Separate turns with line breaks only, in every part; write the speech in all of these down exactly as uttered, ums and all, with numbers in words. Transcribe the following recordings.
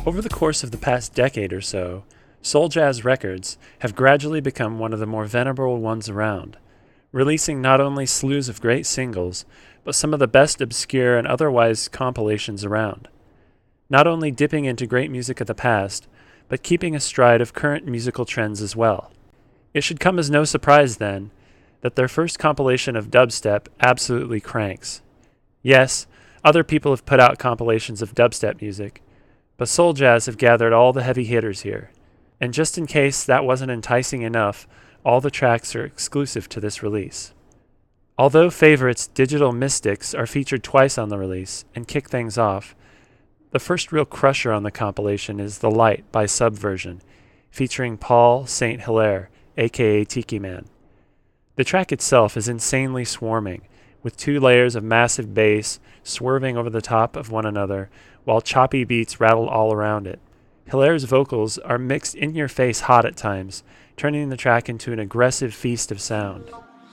Over the course of the past decade or so, soul jazz records have gradually become one of the more venerable ones around, releasing not only slews of great singles, but some of the best obscure and otherwise compilations around. Not only dipping into great music of the past, but keeping astride of current musical trends as well. It should come as no surprise, then, that their first compilation of dubstep absolutely cranks. Yes, other people have put out compilations of dubstep music, but Soul Jazz have gathered all the heavy hitters here. And just in case that wasn't enticing enough, all the tracks are exclusive to this release. Although favorites Digital Mystics are featured twice on the release and kick things off, the first real crusher on the compilation is The Light by Subversion, featuring Paul Saint Hilaire, aka Tiki Man. The track itself is insanely swarming, with two layers of massive bass swerving over the top of one another, while choppy beats rattle all around it. Hilaire's vocals are mixed in-your-face hot at times, turning the track into an aggressive feast of sound.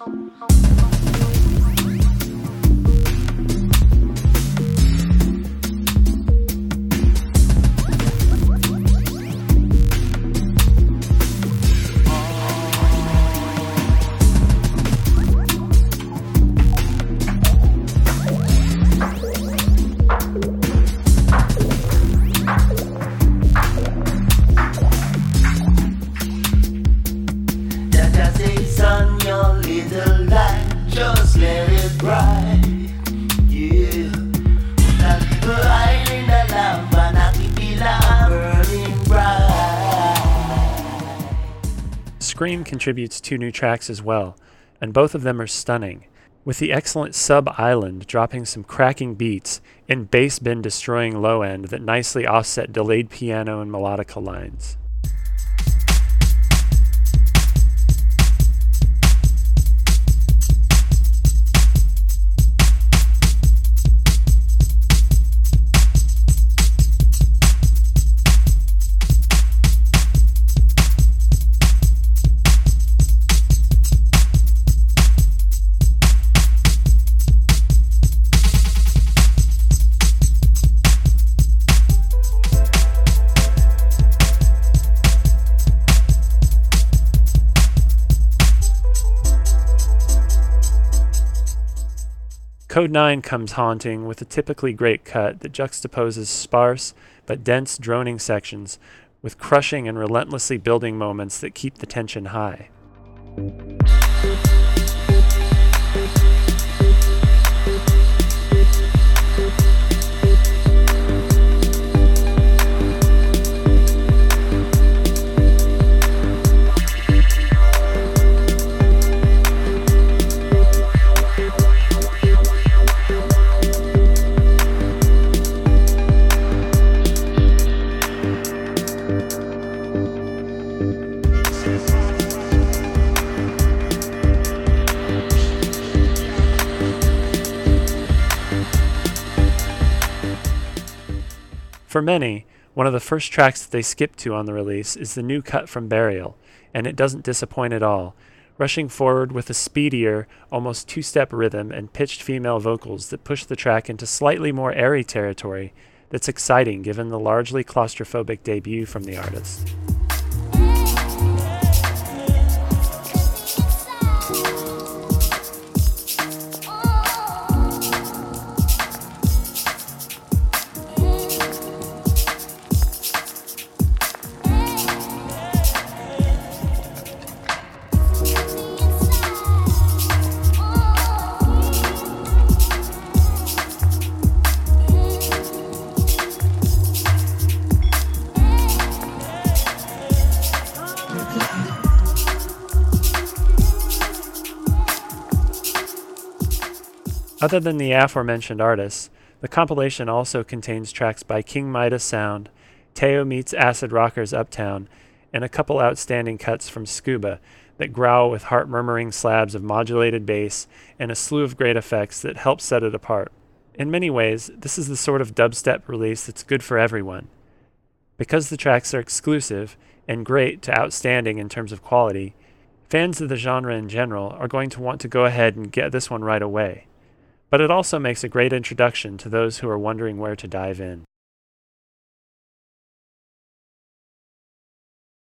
Scream contributes two new tracks as well, and both of them are stunning, with the excellent Sub-Island dropping some cracking beats and bass bin destroying low end that nicely offset delayed piano and melodica lines. Code nine comes haunting with a typically great cut that juxtaposes sparse but dense droning sections with crushing and relentlessly building moments that keep the tension high. For many, one of the first tracks that they skip to on the release is the new cut from Burial, and it doesn't disappoint at all, rushing forward with a speedier, almost two-step rhythm and pitched female vocals that push the track into slightly more airy territory that's exciting given the largely claustrophobic debut from the artist. Other than the aforementioned artists, the compilation also contains tracks by King Midas Sound, Teo meets Acid Rockers Uptown, and a couple outstanding cuts from Scuba that growl with heart-murmuring slabs of modulated bass and a slew of great effects that help set it apart. In many ways, this is the sort of dubstep release that's good for everyone. Because the tracks are exclusive and great to outstanding in terms of quality, fans of the genre in general are going to want to go ahead and get this one right away. But it also makes a great introduction to those who are wondering where to dive in.